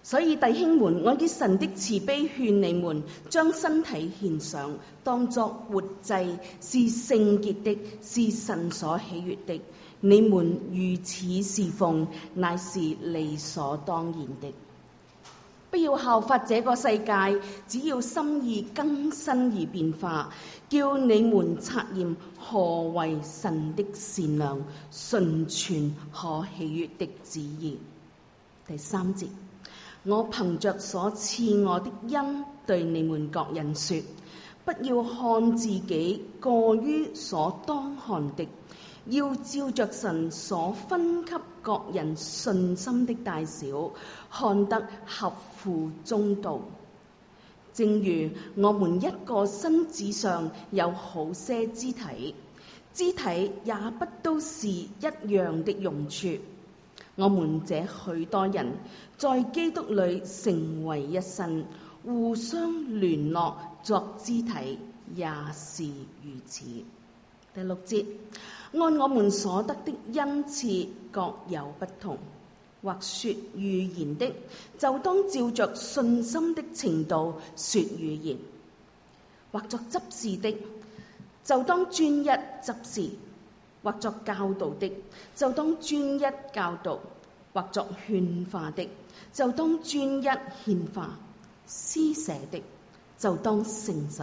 所以弟兄們，我以神的慈悲勸你們，將身體獻上，當作活祭，是聖潔的，是神所喜悅的。你們如此侍奉，乃是理所當然的。不要效法這個世界，只要心意更新而變化，叫你們察驗何為神的善良、純全、可喜悅的旨意。第3節，我憑着所賜我的恩，對你們各人說，不要看自己過於所當看的，要照着神所分給各人信心的大小，看得合乎中道。正如我們一個身子上有好些肢體，肢體也不都是一樣的用處。我們這許多人在基督裏成為一身，互相聯絡作肢體，也是如此。第6節，按我們所得的恩賜各有不同，或說預言的，就當照着信心的程度說預言；或作執事的，就當專一執事；或作教導的，就當專一教導；或作勸化的，就當專一勸化；施捨的，就當誠實；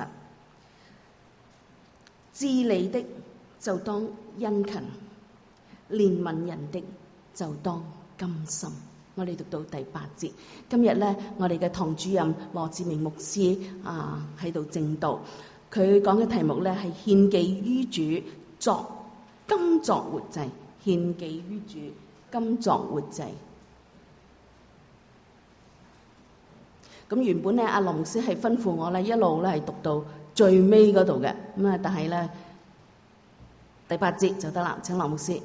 治理的，就當殷勤；憐憫人的，就當甘心。我哋讀到第8節。今日呢，我哋嘅堂主任羅志明牧師喺度證道，佢講嘅題目呢係獻祭於主，甘作活祭。獻祭於主，甘作活祭。咁原本呢，阿羅牧師係吩咐我呢一路呢係讀到最尾嗰度嘅，咁啊，但係呢，第8節就得啦。請羅牧師。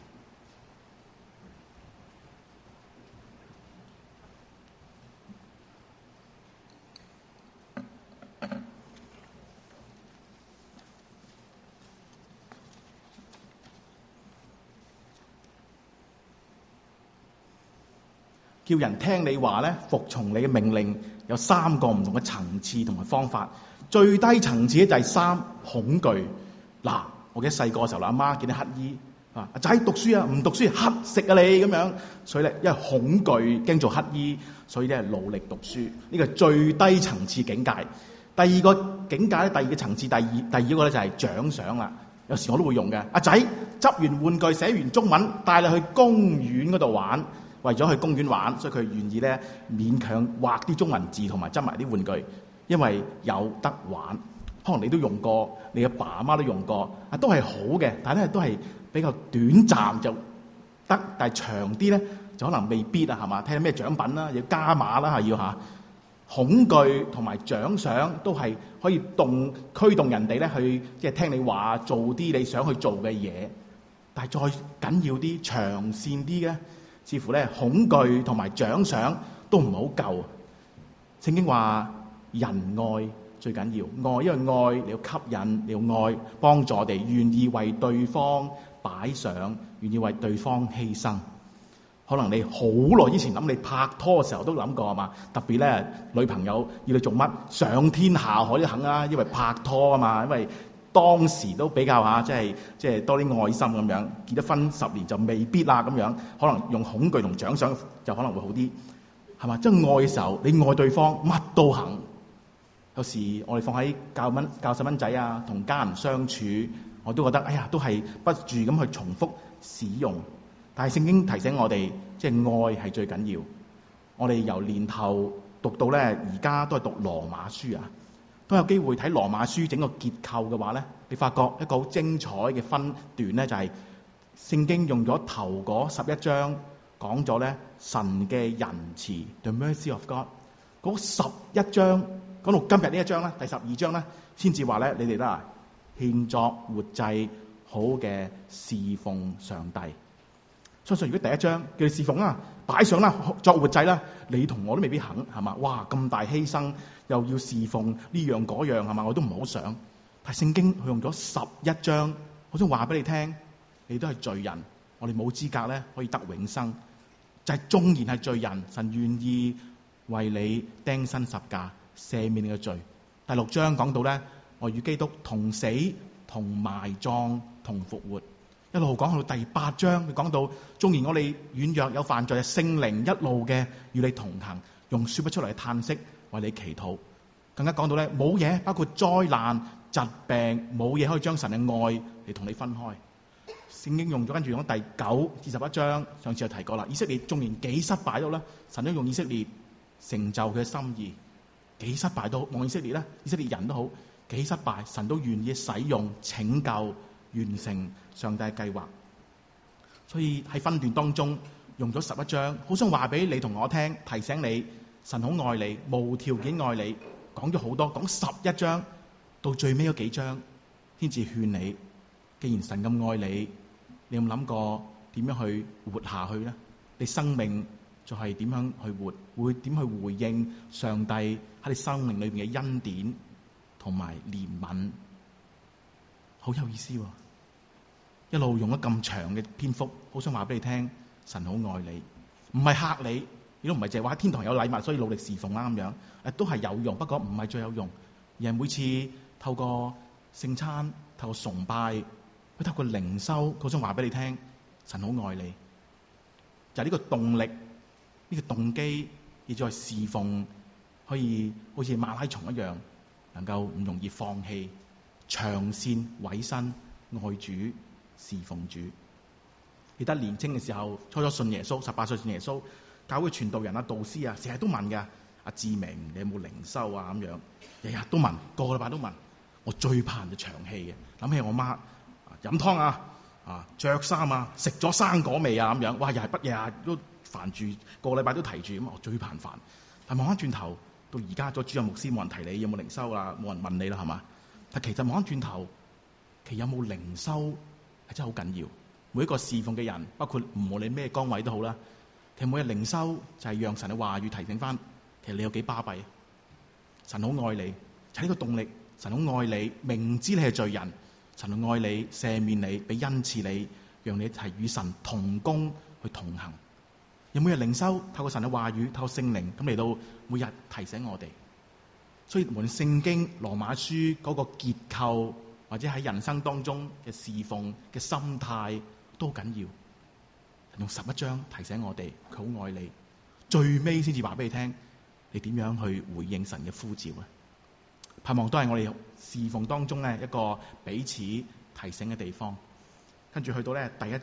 叫人聽你話咧，服從你嘅命令，有3個唔同嘅層次同埋方法。最低層次咧就係3，恐懼。嗱，我記得細個嘅時候，阿媽見到乞衣阿仔讀書啊，唔讀書乞食啊你咁樣，所以咧因為恐懼驚做乞衣，所以咧努力讀書。呢個係最低層次境界。第2個境界咧，第2個層次，第二個咧就係獎賞啦。有時我都會用嘅。阿仔執完玩具寫完中文，帶你去公園嗰度玩。為咗去公園玩，所以佢願意咧勉強畫啲中文字同埋執埋啲玩具，因為有得玩。可能你都用過，你嘅爸媽都用過，都係好嘅，但係咧都係比較短暫就得，但係長啲咧就可能未必啊，係嘛？睇下咩獎品啦，要加碼啦，要嚇。恐懼同埋獎賞都係可以驅動人哋咧去即係聽你話，做啲你想去做嘅嘢。但係再緊要啲、長線啲嘅。似乎咧恐懼同埋獎賞都唔好夠。聖經話仁愛最緊要，愛，因為愛你要吸引，你要愛幫助我哋，願意為對方擺上，願意為對方犧牲。可能你好耐以前諗，你拍拖嘅時候都諗過係嘛？特別咧女朋友要你做乜，上天下海都肯啊，因為拍拖啊嘛，因為當時都比較即係多啲愛心咁樣，結咗婚10年就未必啦咁樣，可能用恐懼同獎賞就可能會好啲，係嘛？即係愛嘅時候，你愛對方乜都肯。有時我哋放喺教細蚊仔啊，同家人相處，我都覺得都係不住咁去重複使用。但係聖經提醒我哋，即係愛係最緊要。我哋由年頭讀到咧，而家都係讀羅馬書啊。都有機會睇羅馬書整個結構嘅話咧，你發覺一個好精彩嘅分段咧，就係聖經用咗頭嗰11章講咗咧神嘅仁慈 ，the mercy of God。嗰11章講到今日呢一章咧，第12章咧，先至話咧你哋啦獻作活祭，好嘅侍奉上帝。相信如果第1章叫你侍奉啦，擺上啦，作活祭啦，你同我都未必肯，係嘛？哇，咁大犧牲，又要侍奉呢樣嗰樣，係嘛？我都唔好想。但係聖經佢用咗11章，我想話俾你聽，你都係罪人，我哋冇資格咧可以得永生。就係縱然係罪人，神願意為你釘身十架，赦免你嘅罪。第6章講到咧，我與基督同死、同埋葬、同復活。一路講到第8章，佢講到縱然我哋軟弱有犯罪，聖靈一路嘅與你同行，用說不出嚟嘅嘆息為你祈禱。更加講到咧，冇嘢包括災難、疾病，冇嘢可以將神嘅愛嚟同你分開。聖經用咗，跟住用第9至11章，上次有提過啦。以色列縱然幾失敗到啦，神都用以色列成就佢嘅心意。幾失敗都好，望以色列咧，以色列人都好，幾失敗，神都願意使用拯救，完成上帝嘅計劃。所以喺分段當中用咗11章，好想話俾你同我聽，提醒你，神好愛你，無條件愛你。講咗好多，講11章，到最尾嗰幾章先至勸你。既然神咁愛你，你有冇諗過點樣去活下去咧？你生命就係點樣去活，會點去回應上帝喺你生命裏邊嘅恩典同埋憐憫，好有意思喎！一路用咗咁長嘅篇幅，好想話俾你聽，神好愛你，唔係嚇你，亦都唔係淨係話喺天堂有禮物，所以努力侍奉啦咁樣，都係有用，不過唔係最有用。而係每次透過聖餐、透過崇拜，佢透過靈修，好想話俾你聽，神好愛你，就係呢個動力，呢個動機，亦再侍奉，可以好似馬拉松一樣，能夠唔容易放棄，長線委身愛主侍奉主。記得年青嘅時候，初信耶穌，18歲信耶穌，教會傳道人啊、導師啊，成日都問㗎。阿志明，你有冇靈修啊？咁樣日日都問，個個禮拜都問。我最怕人就長氣嘅，諗起我媽飲湯啊、着衫啊、食咗生果未啊咁樣，哇！又係日日都煩住，個個禮拜都提住咁，我最怕人煩。但望翻轉頭，到而家做主任牧師，冇人提你有冇靈修啊，冇人問你啦，係嘛？但其實望翻轉頭，其實有冇靈修係真係好緊要。每一個侍奉嘅人，包括無論你咩崗位都好啦，其實每日靈修就係讓神嘅話語提醒翻。其實你有幾巴閉？神好愛你，就係呢個動力。神好愛你，明知你係罪人，神好愛你，赦免你，俾恩賜你，讓你一齊與神同工去同行。有每日靈修，透過神嘅話語，透過聖靈咁嚟到每日提醒我哋。所以無論聖經、羅馬書嗰個結構，或者喺人生當中嘅侍奉嘅心態都好緊要。用11章提醒我哋，佢好愛你，最尾先至話俾你聽。你點樣去回應神嘅呼召咧？盼望都係我哋侍奉當中咧一個彼此提醒嘅地方。跟住去到咧今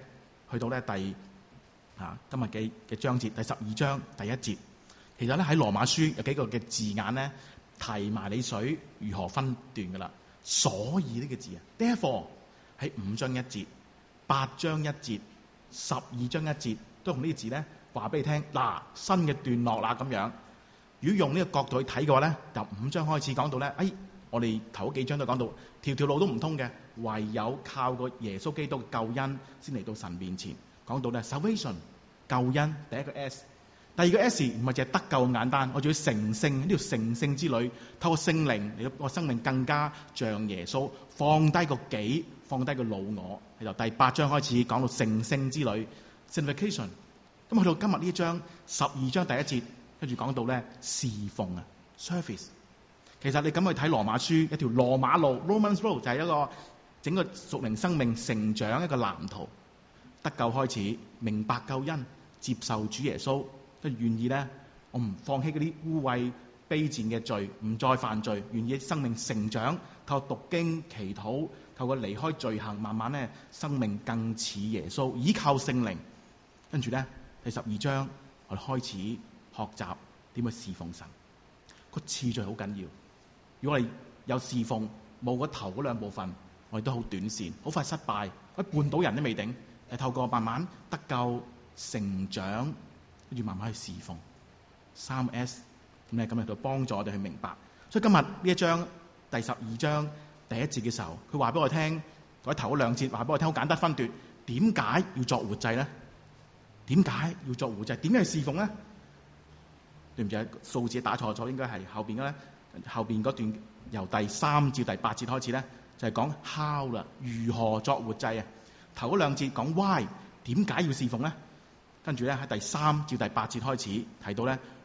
日嘅章節第12章第1節，其實咧喺羅馬書有幾個嘅字眼咧提埋你水如何分段噶啦。所以呢個字啊 ，therefore 喺5章1節、8章1節、12章1節都用呢個字咧話俾你聽。嗱，新嘅段落啦咁樣。如果用呢個角度去睇嘅話咧，由5章開始講到咧，我哋頭幾章都講到條條路都唔通嘅，唯有靠個耶穌基督嘅救恩先嚟到神面前。講到咧 salvation 救恩，第一個 S， 第二個 S 唔係淨係得救咁簡單，我仲要成聖。呢條成聖之旅，透過聖靈嚟到個生命更加像耶穌，放低個己，放低個老我。由第8章開始講到成聖之旅 sanctification。咁去到今日呢一章12章第1節。跟住講到咧侍奉啊 service， 其實你咁去睇羅馬書，一條羅馬路 Romans Road 就係一個整個屬靈生命成長一個藍圖。得救開始，明白救恩，接受主耶穌，跟住願意咧，我唔放棄嗰啲污穢卑賤嘅罪，唔再犯罪，願意生命成長，透過讀經祈禱，透過離開罪行，慢慢咧生命更似耶穌，依靠聖靈。跟住咧第12章我哋開始學習點去侍奉神，個次序好緊要。如果我哋有侍奉冇個頭嗰兩部分，我哋都好短線，好快失敗，絆倒人都未定。係透過慢慢得救成長，跟住慢慢去侍奉。3S 咁咧，咁嚟到幫助我哋去明白。所以今日呢一章第12章第1節嘅時候，佢話俾我聽，嗰頭嗰兩節話俾我聽，好簡單分段。點解要作活祭咧？點解要作活祭？點解去侍奉咧？對唔住，數字打錯咗，應該係後邊嘅咧。後邊嗰段由第3至第8節開始咧，就係講 how 啦，如何作活祭啊。頭嗰兩節講 why， 點解要侍奉咧？跟住咧喺第3至第8節開始提到咧，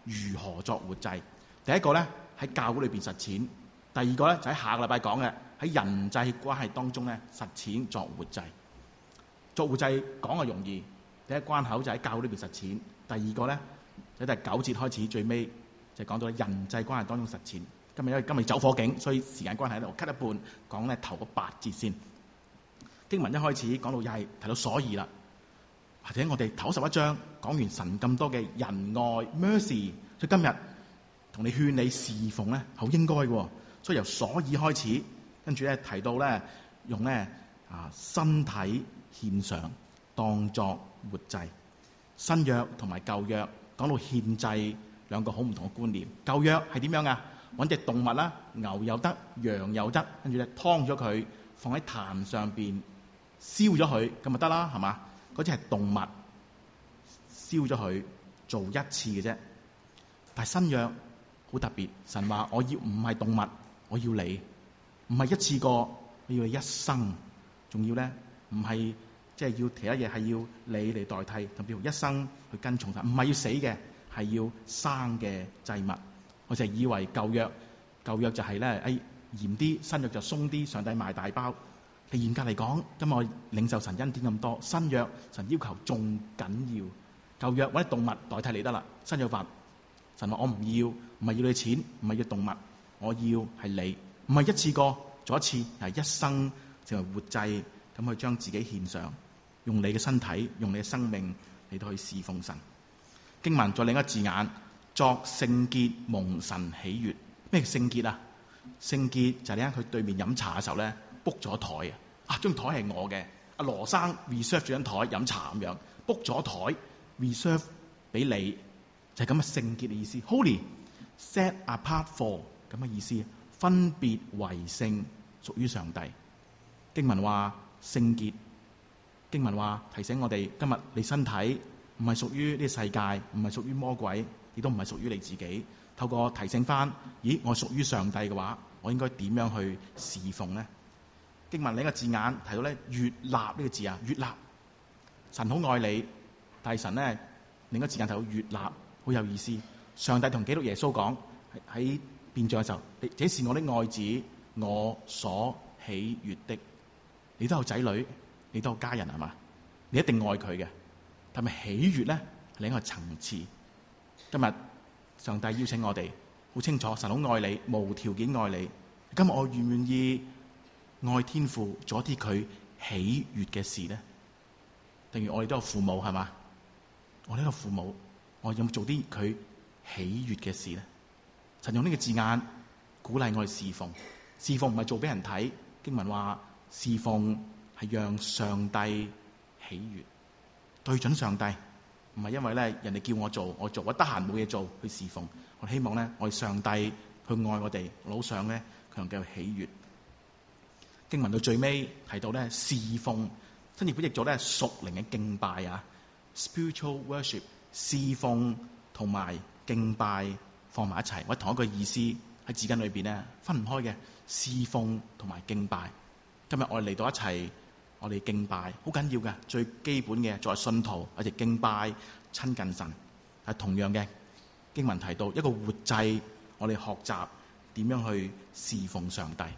如何作活祭。第一個咧喺教會裏邊實踐，第二個咧就喺下個禮拜講嘅喺人際關係當中咧實踐作活祭。作活祭講嘅容易，第一關口就喺教會裏邊實踐，第二個咧喺第9節開始最尾就講到人際關係當中實踐。因為今日走火警，所以時間關係咧，我 cut 一半講咧頭嗰8節先。經文一開始講到又係提到所以啦，或者我哋頭11章講完神咁多嘅仁愛 mercy， 所以今日同你勸你侍奉咧，好應該嘅。所以由所以開始，跟住咧提到咧用咧身體獻上當作活祭。新約同埋舊約講到獻祭兩個好唔同嘅觀念。舊約係點樣啊？揾隻動物啦，牛又得，羊又得，跟住咧劏咗佢，放喺壇上邊燒咗佢，咁咪得啦，係嘛？嗰隻係動物，燒咗佢做一次嘅啫。但係新約好特別，神話我要唔係動物，我要你，唔係一次過，我要你一生，仲要咧唔係即係要其他嘢，係要你嚟代替，同譬如一生去跟從他，唔係要死嘅，係要生嘅祭物。我就以為舊約就係咧，嚴啲，新約就鬆啲，上帝賣大包。其實嚴格嚟講，因為我領受神恩典咁多，新約神要求仲緊要。舊約揾啲動物代替你得啦，新約話神話我唔要，唔係要你錢，唔係要動物，我要係你，唔係一次過做一次，係一生成為活祭，咁去將自己獻上，用你嘅身體，用你嘅生命嚟到去侍奉神。經文再另一個字眼。作聖潔蒙神喜悅。咩叫聖潔啊？聖潔就係你喺佢對面飲茶嘅時候咧 book 咗台啊！張台係我嘅，阿羅生 reserve 咗張台飲茶咁樣 book 咗台 reserve 俾你，就係咁嘅聖潔嘅意思。Holy set apart for 咁嘅意思，分別為聖，屬於上帝。經文話聖潔，經文話提醒我哋今日你身體唔係屬於呢個世界，唔係屬於魔鬼。亦都唔係屬於你自己，透過提醒翻，咦，我屬於上帝嘅話，我應該點樣去侍奉呢？經文另一個字眼提到咧，悅納呢個字啊，悅納，神好愛你，但係神咧另一個字眼提到悅納，好有意思。上帝同基督耶穌講喺變像嘅時候，這是我的愛子，我所喜悅的。你都有仔女，你都有家人係嘛？你一定愛佢嘅，但係喜悅咧係另一個層次。今日上帝邀請我哋，好清楚，神好愛你，無條件愛你。今日我願唔願意愛天父，做一啲佢喜悅嘅事咧？正如我哋都有父母係嘛？我呢個父母，我有冇做啲佢喜悅嘅事咧？神用呢個字眼鼓勵我哋侍奉，侍奉唔係做俾人睇。經文話侍奉係讓上帝喜悅，對準上帝。唔係因為咧人哋叫我做，我得閒冇嘢做去侍奉。我希望咧我哋上帝去愛我哋，我好想咧佢能夠喜悅。經文到最尾提到咧侍奉，新譯本譯咗咧屬靈嘅敬拜啊 ，spiritual worship， 侍奉同埋敬拜放埋一齊，或者同一個意思喺字根裏邊咧分唔開嘅，侍奉同埋敬拜。今日我哋嚟到一齊。我哋敬拜好緊要嘅，最基本嘅作為信徒，我哋敬拜親近神。係同樣嘅經文提到一個活祭，我哋學習點樣去侍奉上帝。呢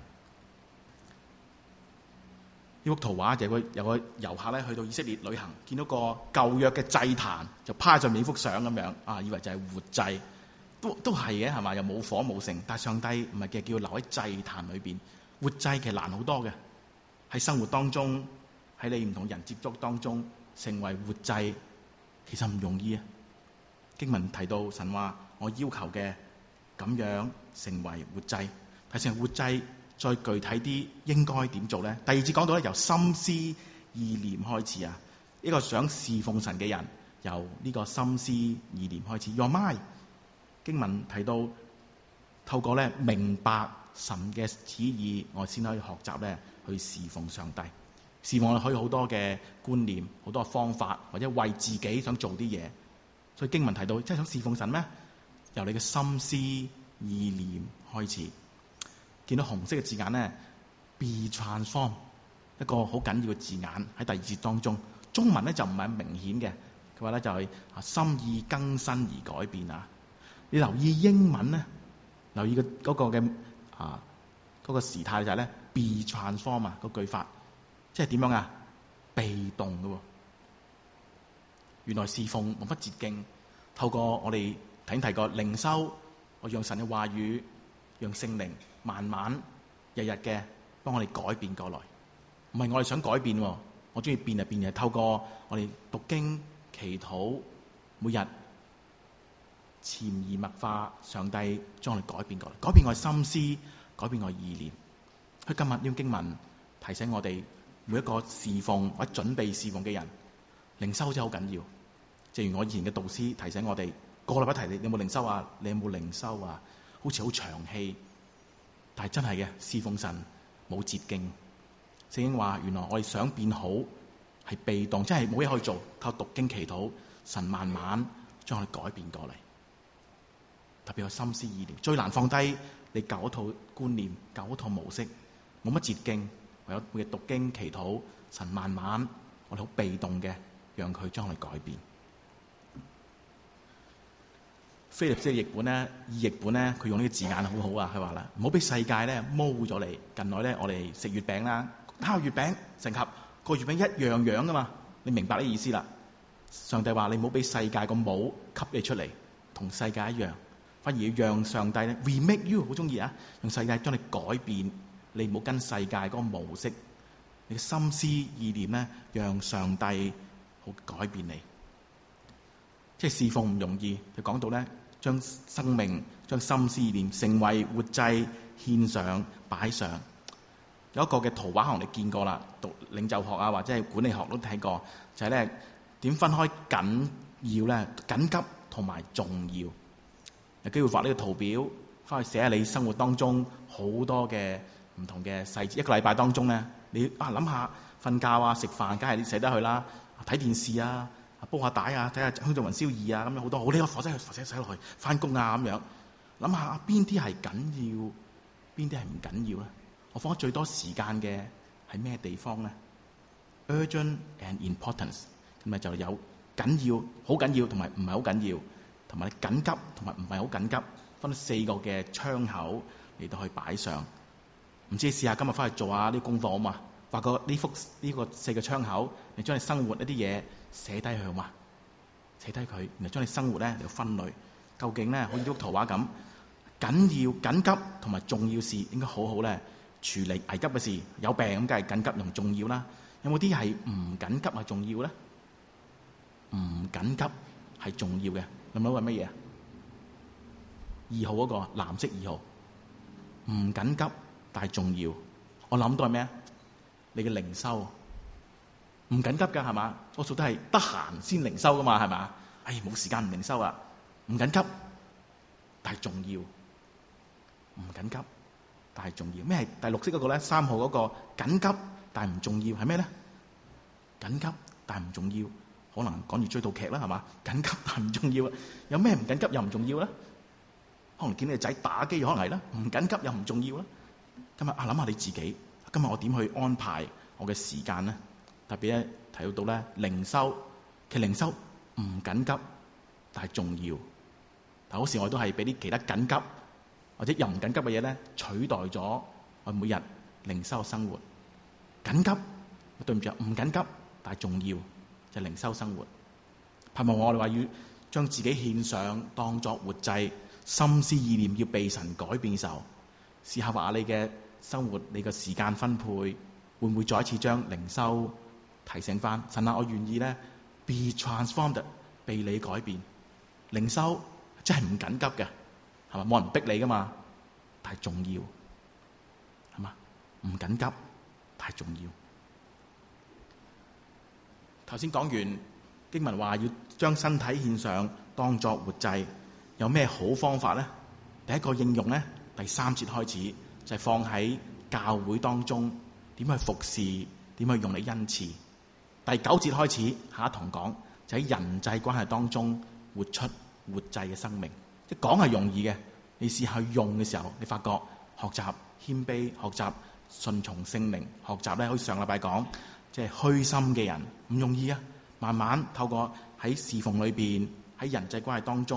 幅圖畫就有個遊客咧去到以色列旅行，見到個舊約嘅祭壇，就趴在面幅相咁樣啊，以為就係活祭，都係嘅係嘛？又冇火冇剩，但係上帝唔係嘅，叫留喺祭壇裏邊。活祭其實難好多嘅。喺生活當中，喺你唔同人接觸當中，成為活祭，其實唔容易啊！經文提到神話，我要求嘅咁樣成為活祭，睇成活祭再具體啲應該點做咧？第二節講到咧，由心思意念開始啊！一個想侍奉神嘅人，由呢個心思意念開始。Your mind， 經文提到透過咧明白神嘅旨意，我先可以學習咧。去侍奉上帝，侍奉可以好多嘅觀念，好多嘅方法，或者為自己想做啲嘢。所以經文提到，真係想侍奉神咩？由你嘅心思意念開始。見到紅色嘅字眼咧 ，be transform， 一個好緊要嘅字眼喺第二節當中。中文咧就唔係明顯嘅，佢話咧就係心意更新而改變啊。 你留意英文咧，留意嗰個嘅嗰個時態就係咧 be transform 啊，個句法，即係點樣啊？被動嘅喎。原來侍奉冇乜捷徑，透過我哋提過靈修，我讓神嘅話語，讓聖靈慢慢日日嘅幫我哋改變過來。唔係我哋想改變喎，我中意變就變嘅。透過我哋讀經、祈禱，每日潛移默化，上帝將我哋改變過嚟，改變我嘅心思，改變我嘅意念。佢今日呢段經文提醒我哋每一個侍奉或者準備侍奉嘅人，靈修真係好緊要。正如我以前嘅導師提醒我哋，個禮拜提你有冇靈修啊？你有冇靈修啊？好似好長氣，但係真係嘅侍奉神冇捷徑。聖經話原來我哋想變好係被動，真係冇嘢可以做，靠讀經祈禱，神慢慢將我哋改變過嚟。特別有心思意念，最難放低你舊一套觀念、舊一套模式，冇乜捷徑，唯有每日讀經祈禱，神慢慢我哋好被動嘅，讓佢將我哋改變。菲利普斯嘅譯本咧，意譯本咧，佢用呢個字眼好好啊！佢話啦，唔好俾世界咧摸咗你。近來咧，我哋食月餅啦，睇下月餅成盒個月餅一樣樣噶嘛，你明白呢意思啦？上帝話你唔好俾世界個帽吸你出嚟，同世界一樣，反而要讓上帝咧 remake you， 好中意啊！用世界將你改變，你唔好跟世界嗰個模式，你嘅心思意念咧，讓上帝好改變你。即係侍奉唔容易，就講到咧。將生命、將心思意念成為活祭獻上擺上。有一個嘅圖畫可能你見過啦，讀領袖學啊或者係管理學都睇過，就係咧點分開緊要咧、緊急同埋重要。有機會畫呢個圖表，翻去寫喺你生活當中好多嘅唔同嘅細節。一個禮拜當中咧，你諗下瞓覺啊、食飯，梗係你寫得去啦。睇電視啊。煲下帶啊，睇下《香港雲霄二》啊，咁樣好多好呢個火車駛落去，翻工啊咁樣。諗下邊啲係緊要，邊啲係唔緊要咧？我放咗最多時間嘅係咩地方咧 ？Urgent and importance， 咁咪就有緊要、好緊要同埋唔係好緊要，同埋緊急同埋唔係好緊急，分4個嘅窗口嚟到去擺上。唔知你試下今日翻去做下啲功課啊嘛，畫個呢個4個窗口，你將你生活一啲嘢。寫低佢好嘛？寫低佢，然後將你生活咧嚟分類。究竟咧好似呢幅圖畫咁，緊要、緊急同埋重要事應該好好咧處理。危急嘅事，有病咁梗係緊急同重要啦。有冇啲係唔緊急係重要咧？唔緊急係重要嘅，諗到係乜嘢啊？2號嗰個藍色2號，唔緊急但係重要。我諗到係咩啊？你嘅靈修。唔緊急㗎係嘛？多數都係得閒先靈修㗎嘛係嘛？冇時間唔靈修啊！唔緊急，但係重要。唔緊急，但係重要。咩係第綠色嗰個咧？3號嗰個緊急但係唔重要係咩咧？緊急但係唔重要，可能趕住追套劇啦係嘛？緊急但係唔重要啊！有咩唔緊急又唔重要咧？可能見你個仔打機可能係啦，唔緊急又唔重要啦。今日諗下你自己，今日我點去安排我嘅時間咧？特別咧提到咧靈修，其實靈修唔緊急，但係重要。但好時我都係俾啲其他緊急或者又唔緊急嘅嘢咧取代咗我每日靈修嘅生活。緊急，對唔住，唔緊急，但係重要就係靈修生活。盼望我哋話要將自己獻上，當作活祭，心思意念要被神改變嘅時候，試下話你嘅生活、你嘅時間分配，會唔會再一次將靈修提醒翻神啊！我願意咧 be transformed， 被你改變。靈修真係唔緊急嘅，係嘛？冇人逼你噶嘛，但係重要，係嘛？唔緊急，但係重要。頭先講完經文話要將身體獻上，當作活祭，有咩好方法咧？第一個應用咧，第3節開始就係放喺教會當中點去服侍，點去用你恩賜。第9節開始，下一堂講就喺人際關係當中活出活祭嘅生命。即係講係容易嘅，你試下用嘅時候，你發覺學習謙卑，學習順從聖靈，學習咧好似上禮拜講，即係虛心嘅人唔容易啊。慢慢透過喺侍奉裏邊，喺人際關係當中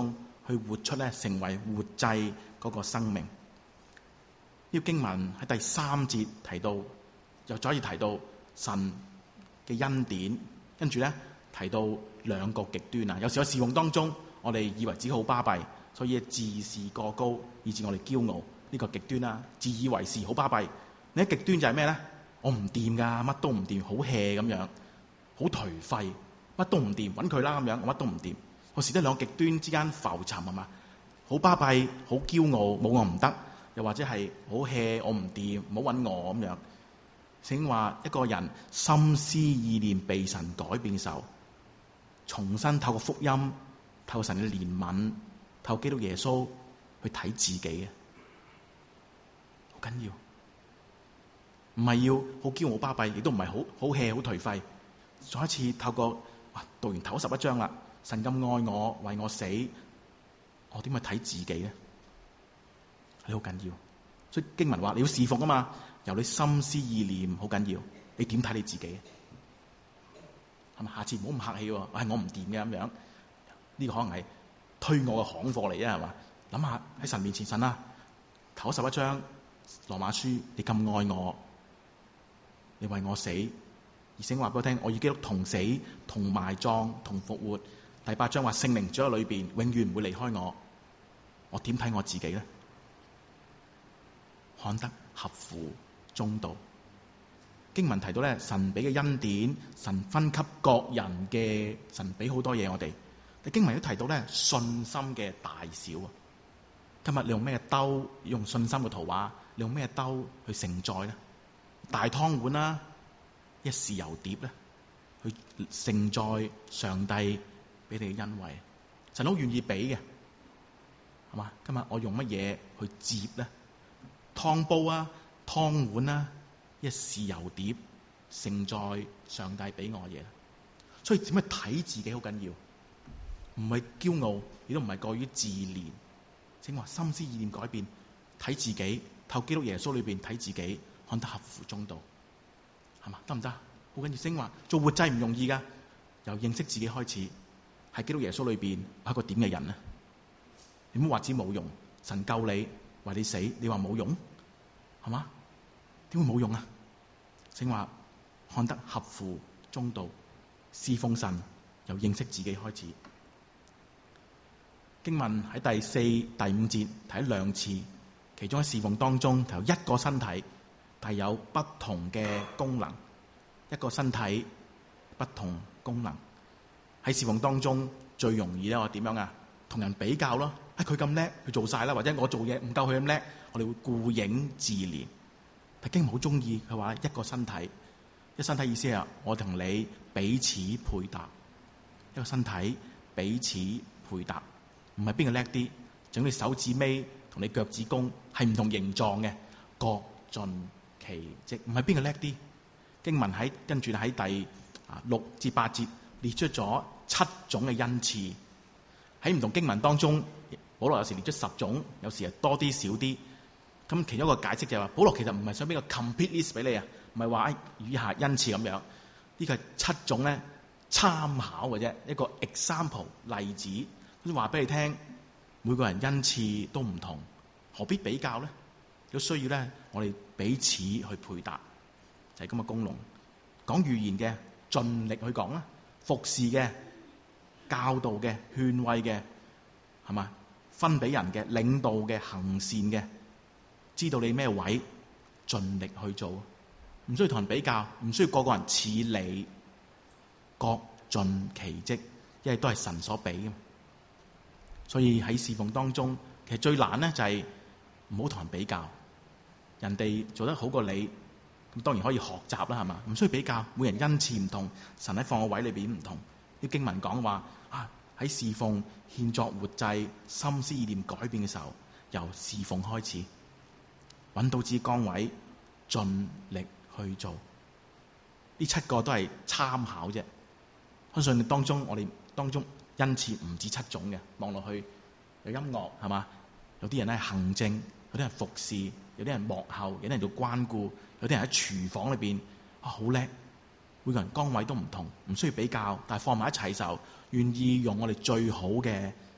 去活出咧成為活祭嗰個生命。呢個經文喺第3節提到，又再一次提到神嘅恩典，跟住咧提到兩個極端啊。有時喺侍奉當中，我哋以為自己好巴閉，所以自視過高，以致我哋驕傲，呢個極端啦。自以為是好巴閉。另一極端就係咩咧？我唔掂㗎，乜都唔掂，好 hea 咁樣，好頹廢，乜都唔掂，揾佢啦咁樣，我乜都唔掂。有時都兩個極端之間浮沉係嘛？好巴閉，好驕傲，冇我唔得，又或者係好 hea，我唔掂，唔好揾我咁樣。聖經話一個人心思意念被神改變嘅時候，重新透過福音、透過神嘅憐憫、透過基督耶穌去睇自己嘅，好緊要。唔係要好驕傲、好巴閉，亦都唔係好 hea、好頹廢。再一次透過讀完頭11章啦，神咁愛我，為我死，我點去睇自己咧？你好緊要。所以經文話你要侍奉啊嘛，由你心思意念好緊要。你點睇你自己？係咪？下次唔好咁客氣喎。我唔掂嘅咁樣，呢個可能係推我嘅行貨嚟啊，係嘛？諗下喺神面前，神啊，頭11章羅馬書，你咁愛我，你為我死，而聖經話俾我聽，我與基督同死、同埋葬、同復活。第8章話聖靈住喺裏邊，永遠唔會離開我。我點睇我自己咧？看得合乎中道。經文提到咧，神俾嘅恩典，神分給各人嘅，神俾好多嘢我哋。但經文都提到咧，信心嘅大小啊。今日你用咩兜？用信心嘅圖畫，你用咩兜去承載咧？大湯碗啦，一豉油碟咧，去承載上帝俾你嘅恩惠。神好願意俾嘅，係嘛？今日我用乜嘢去接咧？湯煲啊，湯碗啊，一豉油碟，承載上帝俾我嘅嘢。所以點樣睇自己好緊要，唔係驕傲，亦都唔係過於自憐。正話心思意念改變，睇自己，透基督耶穌裏邊睇自己，看得合乎中道，係嘛？得唔得？好緊要。正話做活祭唔容易噶，由認識自己開始，喺基督耶穌裏邊係一個點嘅人呢？你唔好話知冇用，神救你，為你死，你話冇用，係嘛？點會冇用啊？正話看得合乎中道，侍奉神，由認識自己開始。經文喺第4、第5節睇2次，其中喺侍奉當中有一個身體，但係有不同嘅功能。一個身體不同功能，喺侍奉當中最容易咧，我點樣啊？同人比較咯，佢咁叻，佢做晒啦，或者我做嘢唔夠佢咁叻，我哋會顧影自憐。但經文好中意佢話一個身體，一身體意思係我同你彼此配搭，一個身體彼此配搭。唔係邊個叻啲，整你手指尾同你腳趾公係唔同形狀嘅，各盡其職。唔係邊個叻啲。經文跟住喺第6至8節列出咗7種嘅恩賜。喺唔同經文當中，保羅有時列出10種，有時係多啲少啲。咁其中一個解釋就係話，保羅其實唔係想俾個 complete list 俾你啊，唔係話以下恩賜咁樣。呢個係7種咧參考嘅啫，一個 example 例子。都話俾你聽，每個人恩賜都唔同，何必比較咧？有需要咧，我哋彼此去配搭，就係咁嘅功能。講預言嘅，盡力去講啦；服侍嘅、教導嘅、勸慰嘅，係嘛？分俾人嘅、領導嘅、行善嘅，知道你咩位，盡力去做，唔需要同人比較，唔需要個個人似你，各盡其職，因為都係神所俾嘅。所以喺侍奉當中，其實最難咧就係唔好同人比較，人哋做得好過你，咁當然可以學習啦，係嘛？唔需要比較，每人恩賜唔同，神喺放個位裏邊唔同。啲經文講話喺侍奉獻作活祭，心思意念改變嘅時候，由侍奉開始，揾到自己崗位，盡力去做。呢7個都係參考啫。相信當中我哋當中。恩賜唔止7種嘅，望落去有音樂係嘛？有啲人咧行政，有啲人服侍，有啲人幕後，有啲人做關顧，有啲人喺廚房裏邊好叻。每個人崗位都唔同，唔需要比較，但係放埋一齊嘅時候，願意用我哋最好嘅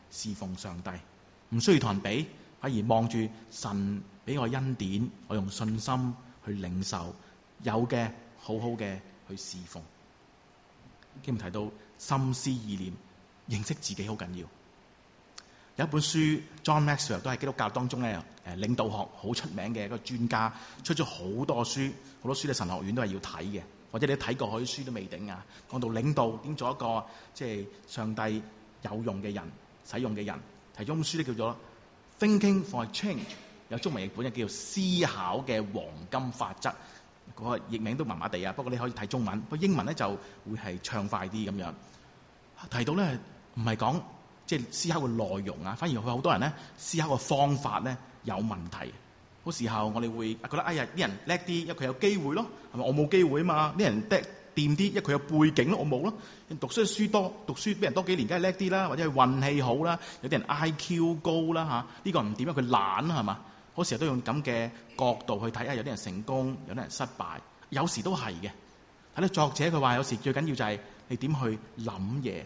侍奉上帝，唔需要同人比，反而望住神俾我恩典，我用信心去領受，有嘅好好嘅去侍奉。經文提到心思意念，認識自己好緊要。有一本書 John Maxwell 都係基督教當中咧領導學好出名嘅一個專家，出咗好多書，好多書咧神學院都係要睇嘅，或者你睇過佢啲書都未定啊。講到領導點做一個即係上帝有用嘅人、使用嘅人，其中一本書咧叫做 Thinking for a Change， 有中文譯本叫做思考嘅黃金法則。嗰個譯名都麻麻地啊，不過你可以睇中文，不過英文咧就會係暢快啲咁樣。提到咧唔係講即係思考嘅內容啊，反而佢好多人咧思考嘅方法咧有問題。嗰時候我哋會覺得哎呀啲人叻啲，因為佢有機會咯，係咪？我冇機會啊嘛。啲人叻掂啲，因為佢有背景咯，我冇咯。讀書多，讀書俾人多幾年，梗係叻啲啦，或者係運氣好啦。有啲人 IQ 高啦嚇，呢個唔掂，因為佢懶啦係嘛。嗰時候都用咁嘅角度去睇下，有啲人成功，有啲人失敗，有時都係嘅。睇到作者佢話，有時最緊要就係你點去諗嘢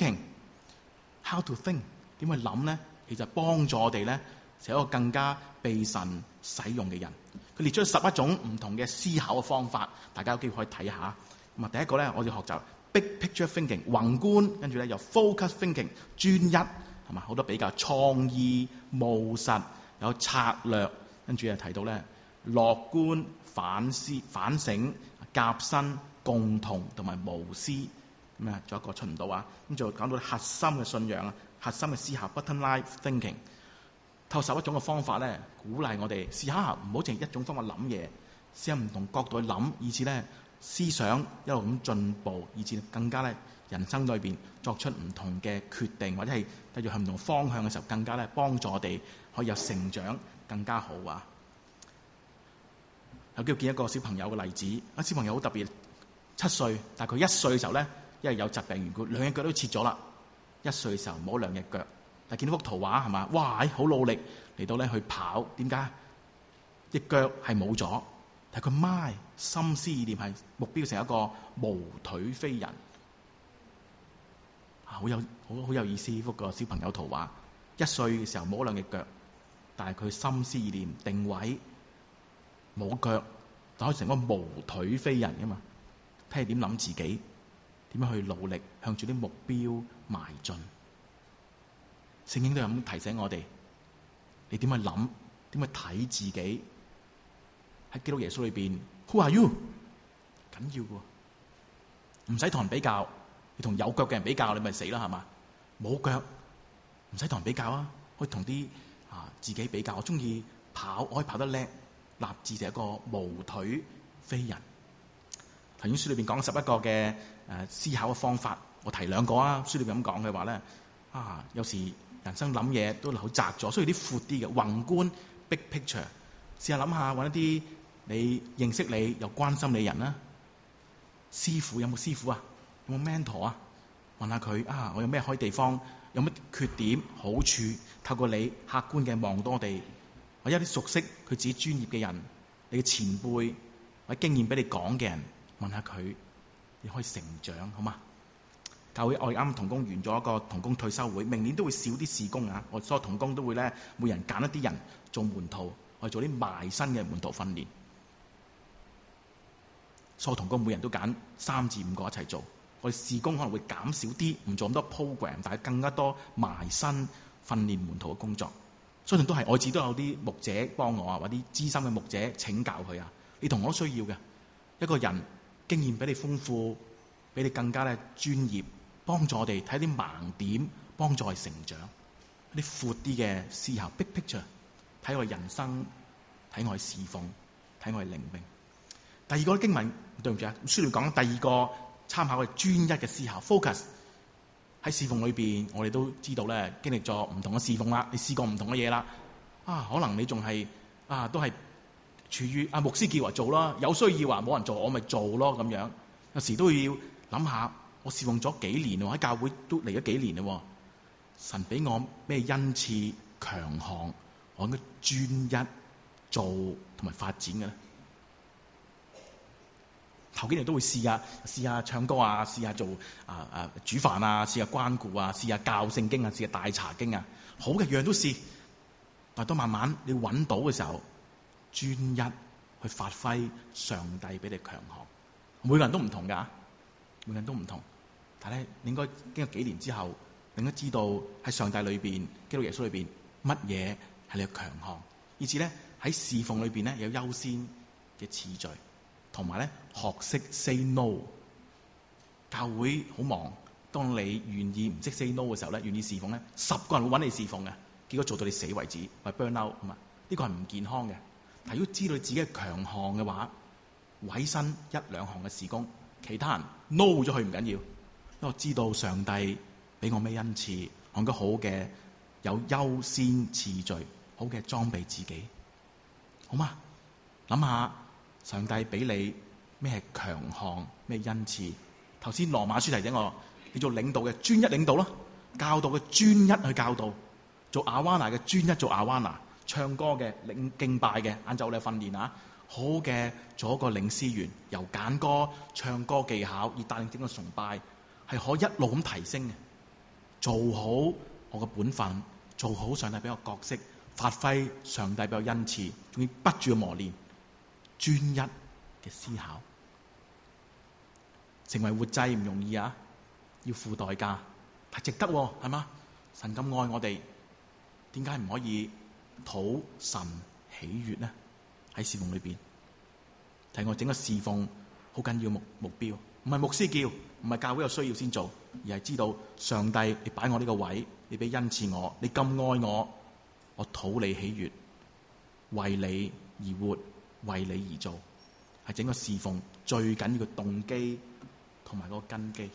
，thinking，how to think， 點去諗咧？其實幫助我哋咧成一個更加被神使用嘅人。佢列出11種唔同嘅思考嘅方法，大家有機會可以睇下。咁啊，第一個咧，我哋學習 big picture thinking， 宏觀，跟住咧又 focus thinking， 專一，係嘛？好多比較創意、務實。有策略，跟住又提到咧樂觀、反省、夾新、共同同埋無私。咁啊，仲有一個出唔到啊。咁就講到核心嘅信仰啊，核心嘅思考 bottom line thinking。透過11種嘅方法咧，鼓勵我哋試下唔好淨係一種方法諗嘢，試下唔同角度去諗，以至咧思想一路咁進步，以至更加咧人生裏邊作出唔同嘅決定，或者係繼續向唔同方向嘅時候，更加咧幫助我哋可以有成長更加好啊！有機會見一個小朋友嘅例子，啊小朋友好特別，7歲，但係佢1歲嘅時候咧，因為有疾病緣故，兩隻腳都切咗啦。1歲嘅時候冇兩隻腳，但係見到幅圖畫係嘛？哇！好努力嚟到咧去跑，點解？隻腳係冇咗，但係佢媽心思意念係目標成一個無腿飛人。好有意思，幅個小朋友圖畫。1歲嘅時候冇兩隻腳，但係佢心思意念定位冇腳，就可以成個無腿飛人噶嘛。睇下點諗自己，點樣去努力向住啲目標邁進。聖經都有咁提醒我哋，你點去諗，點去睇自己喺基督耶穌裏邊。Who are you？ 緊要喎，唔使同人比較。你同有腳嘅人比較，你咪死啦係嘛？冇腳唔使同人比較啊，可以同啲自己比較。我中意跑，我可以跑得叻，立志就係一個無腿飛人。頭先書裏邊講11個嘅思考嘅方法，我提2個啊。書裏邊咁講嘅話咧，有時人生諗嘢都好窄咗，需要啲闊啲嘅宏觀 big picture。試下諗下揾一啲你認識你又關心你人啦。師傅有冇師傅啊？有冇 mentor 啊？問下佢我有咩可以地方，有乜缺點好處，透過你客觀嘅望多地，或者一啲熟悉佢自己專業嘅人，你嘅前輩或者經驗俾你講嘅人，問下佢，你可以成長好嘛？教會我哋啱同工完咗一個同工退休會，明年都會少啲事工啊！我所有同工都會咧，每人揀一啲人做門徒，我哋做啲埋身嘅門徒訓練。所有同工每人都揀3至5個一齊做。我哋事工可能會減少啲，唔做咁多 program， 但係更加多埋身訓練門徒嘅工作。相信都係我自己都有啲牧者幫我啊，或者啲資深嘅牧者請教佢啊。你同我都需要嘅一個人經驗比你豐富，比你更加咧專業，幫助我哋睇啲盲點，幫助我哋成長，一啲闊啲嘅思考 big picture， 睇我哋人生，睇我哋侍奉，睇我哋靈命。第二個經文對唔住啊，書裏講第二個。參考嘅專一嘅思考 focus。 喺侍奉裏邊，我哋都知道咧，經歷咗唔同嘅侍奉啦，你試過唔同嘅嘢啦。可能你仲係都係處於牧師叫話做啦，有需要話冇人做，我咪做咯咁樣。有時都要諗下，我侍奉咗幾年喎，喺教會都嚟咗幾年啦。神俾我咩恩賜強項，我應該專一做同埋發展嘅咧。 頭幾年都會試下唱歌啊，試下做煮飯啊，試下關顧啊，試下教聖經啊，試下大查經啊，好嘅樣都試。但係當慢慢你揾到嘅時候，專一去發揮上帝俾你強項。每個人都唔同㗎，每個人都唔同。但係咧，你應該經過幾年之後，你應該知道喺上帝裏邊、基督耶穌裏邊，乜嘢係你嘅強項，以至咧喺侍奉裏邊咧有優先嘅次序。同埋咧，學識 say no。教會好忙，當你願意唔識 say no 嘅時候咧，願意侍奉咧，10個人會揾你侍奉嘅，結果做到你死為止，或 burn out 咁啊！呢個係唔健康嘅。但如果知道你自己嘅強項嘅話，委身1-2項嘅事工，其他人 no 咗佢唔緊要，因為我知道上帝俾我咩恩賜，我應該好嘅有優先次序，好嘅裝備自己，好嗎？諗下。上帝俾你咩係強項，咩恩賜？頭先羅馬書提醒我，你做領導嘅專一領導咯，教導嘅專一去教導，做阿瓦拿嘅專一做阿瓦拿，唱歌嘅領敬拜嘅晏晝你訓練啊，好嘅做一個領詩員，由揀歌、唱歌技巧，而帶領整個崇拜，係可以一路咁提升嘅。做好我嘅本分，做好上帝俾我角色，發揮上帝俾我恩賜，仲要不住嘅磨練。專一嘅思考，成為活祭唔容易啊！要付代價，係值得喎，係嘛？神咁愛我哋，點解唔可以討神喜悅呢？喺侍奉裏邊，睇我整個侍奉好緊要目標，唔係牧師叫，唔係教會有需要先做，而係知道上帝你擺我呢個位，你俾恩賜我，你咁愛我，我討你喜悅，為你而活。為你而做，係整個侍奉最緊要嘅動機同埋嗰個根基。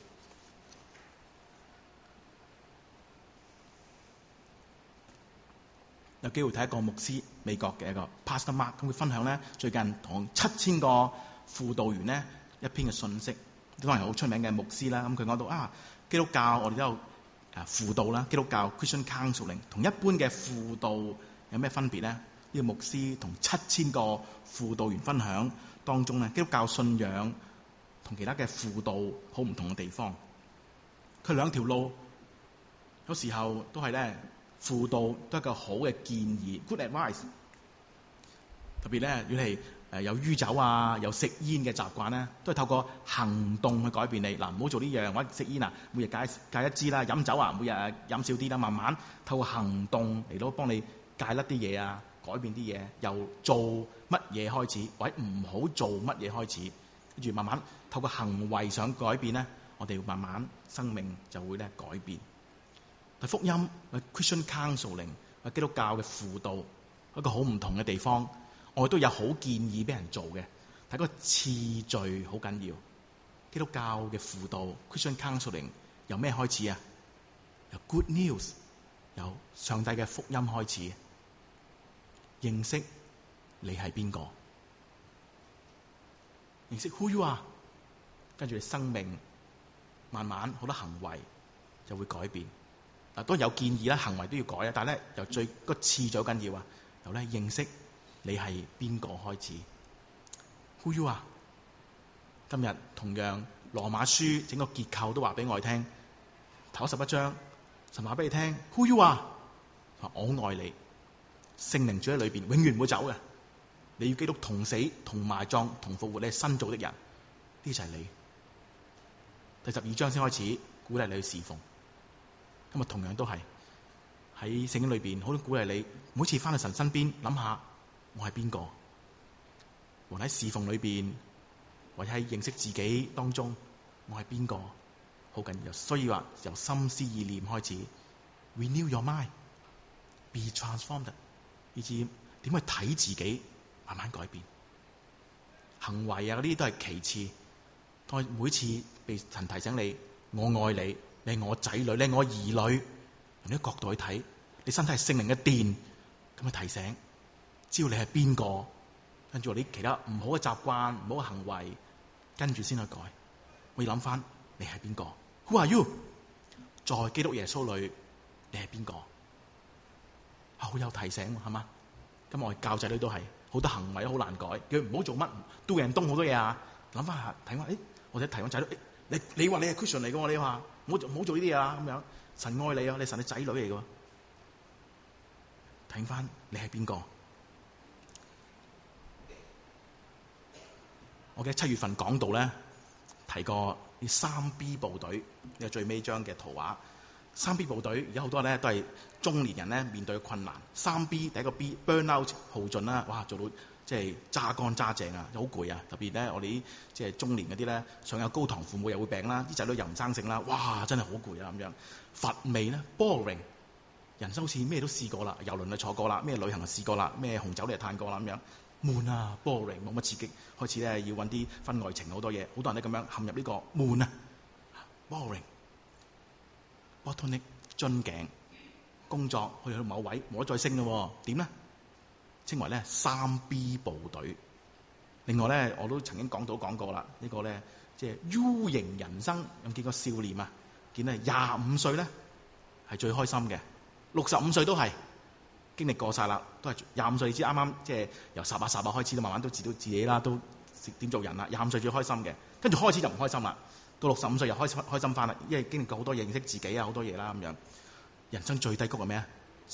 有機會睇一個牧師，美國嘅一個 Pastor Mark，咁佢分享咧最近同7000個輔導員咧一篇嘅信息，當然好出名嘅牧師啦。咁佢講到基督教我哋都有輔導啦，基督教 Christian Counseling 同一般嘅輔導有咩分別咧？呢個牧師同7000個輔導員分享當中咧，基督教信仰同其他嘅輔導好唔同嘅地方。佢兩條路，有時候都係咧輔導都係一個好嘅建議 ，good advice。特別咧，如果係有酗酒啊、有食煙嘅習慣咧，都係透過行動去改變你。嗱，唔好做呢樣，或者食煙啊，每日戒一支啦；飲酒啊，每日飲少啲啦。慢慢透過行動嚟到幫你戒甩啲嘢啊。改變啲嘢，由做乜嘢開始，或者唔好做乜嘢開始，跟住慢慢透過行為想改變咧，我哋慢慢生命就會咧改變。但福音，Christian Counseling，基督教嘅輔導，一個好唔同嘅地方，我哋都有好建議俾人做嘅。睇個次序好緊要。基督教嘅輔導 Christian Counseling 由咩開始啊？由 Good News， 由上帝嘅福音開始。認識你係邊個，認識 who you are，跟住你生命慢慢好多行為就會改變。嗱，當然有建議啦，行為都要改啊，但係咧由最個次最緊要啊，由咧認識你係邊個開始。who you are，今日同樣羅馬書整個結構都話俾我哋聽，頭11章神話俾你聽 who you are， 我愛你。聖靈住喺裏邊，永遠唔會走嘅。你與基督同死、同埋葬、同復活，你係新造的人，呢就係你。第12章先開始鼓勵你去侍奉，咁啊同樣都係喺聖經裏邊，好多鼓勵你每次翻到神身邊，諗下我係邊個，無論喺侍奉裏邊，或者喺認識自己當中，我係邊個，好緊要。所以話由心思意念開始 ，renew your mind，be transformed。以至點去睇自己，慢慢改變行為啊！嗰啲都係其次。當每次被神提醒你，我愛你，你係我仔女，你係我兒女，用呢個角度去睇，你身體係聖靈嘅殿，咁去提醒，知道你係邊個，跟住啲其他唔好嘅習慣、唔好嘅行為，跟住先去改。我要諗翻你係邊個 ？Who are you？ 在基督耶穌裏，你係邊個？好有提醒係嘛？咁我哋教仔女都係好多行為都好難改，叫佢唔好做乜，do and don't好多嘢啊！ 諗翻下睇翻，我哋提我仔女，你話你係 Christian 嚟嘅喎，你話唔好做呢啲嘢啊咁樣。神愛你啊，你係神嘅仔女嚟嘅喎。睇翻你係邊個？我記得7月份講到咧，提過呢3B 部隊呢個最尾張嘅圖畫。3B 部隊而家好多咧都係中年人咧面對嘅困難。3B 第一個 B burn out 耗盡啦，哇做到即係揸乾揸淨啊，好攰啊！特別咧我哋啲即係中年嗰啲咧，上有高堂，父母又會病啦，啲仔女又唔生性啦，哇真係好攰啊咁樣。乏味咧 boring， 人生好似咩都試過啦，遊輪就坐過啦，咩旅行就試過啦，咩紅酒你就嘆過啦咁樣。悶啊 boring， 冇乜刺激，開始咧要揾啲婚外情好多嘢，好多人都咁樣陷入呢個悶啊 boring。bottleneck 樽頸，工作去到某位冇得再升咯，點咧？稱為咧3B 部隊。另外咧，我都曾經講過啦，呢個咧即係 U 型人生。有冇見過少年啊？見咧25歲咧係最開心嘅，65歲都係經歷過晒啦，都係25歲。你知啱啱即係由十八開始，都慢慢都自到自己啦，都點做人啦。25歲最開心嘅，跟住開始就唔開心啦。到65歲又開心翻啦，因為經歷過好多嘢，認識自己啊，好多嘢啦咁樣。人生最低谷係咩啊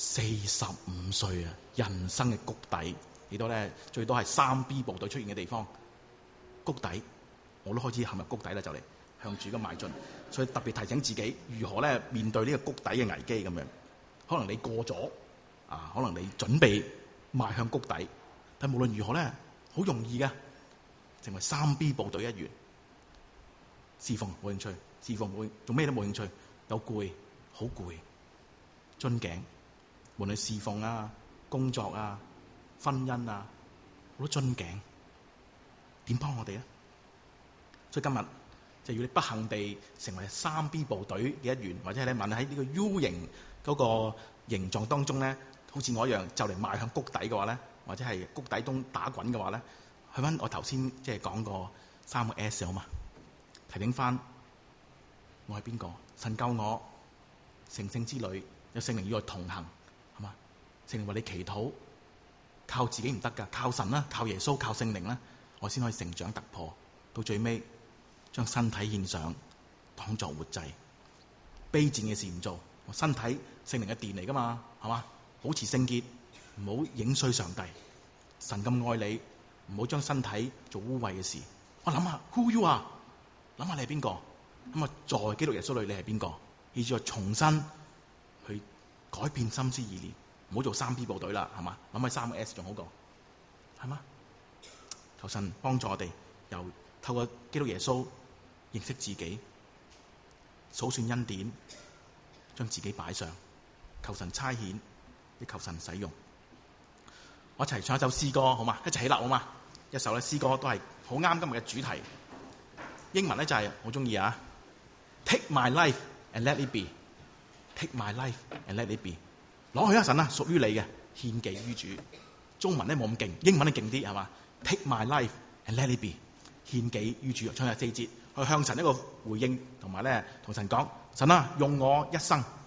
？45歲啊，人生嘅谷底。幾多咧？最多係3B 部隊出現嘅地方，谷底。我都開始陷入谷底啦，就嚟向住咁邁進。所以特別提醒自己如何咧面對呢個谷底嘅危機咁樣。可能你過咗啊，可能你準備邁向谷底，但無論如何咧，好容易嘅成為3B 部隊一員。侍奉冇興趣，侍奉冇做咩都冇興趣，有攰，好攰，樽頸。無論侍奉啊、工作啊、婚姻啊，好多樽頸。點幫我哋咧？所以今日就要你不幸地成為3B 部隊嘅一員，或者係你問喺呢個 U 型嗰個形狀當中咧，好似我一樣就嚟邁向谷底嘅話咧，或者係谷底中打滾嘅話咧，去翻我頭先即係講過3個 S 好嘛？提醒翻我係邊個？神救我，成聖之旅有聖靈與我同行，係嘛？聖靈為你祈禱，靠自己唔得噶，靠神啦，靠耶穌，靠聖靈啦，我先可以成長突破。到最尾將身體獻上，當作活祭。卑賤嘅事唔做，我身體聖靈嘅殿嚟噶嘛，係嘛？保持聖潔，唔好影衰上帝。神咁愛你，唔好將身體做污穢嘅事。我諗下 ，Who you are？諗下你係邊個？咁啊，在基督耶穌裏你係邊個？以至我重新去改變心思意念，唔好做3B 部隊啦，係嘛？諗下3個 S 仲好過，係嘛？求神幫助我哋，由透過基督耶穌認識自己，數算恩典，將自己擺上，求神差遣，亦求神使用。我一齊唱一首詩歌好嘛？一齊起立好嘛？一首咧詩歌都係好啱今日嘅主題。英文咧就係好中意啊 ！Take my life and let it be. Take my life and let it be. 攞去啊神啊，屬於你嘅，獻祭於主。中文咧冇咁勁，英文咧勁啲係嘛 ？Take my life and let it be. 獻祭於主。唱下4節，去向神一個回應，同埋咧同神講：神啊，用我一生。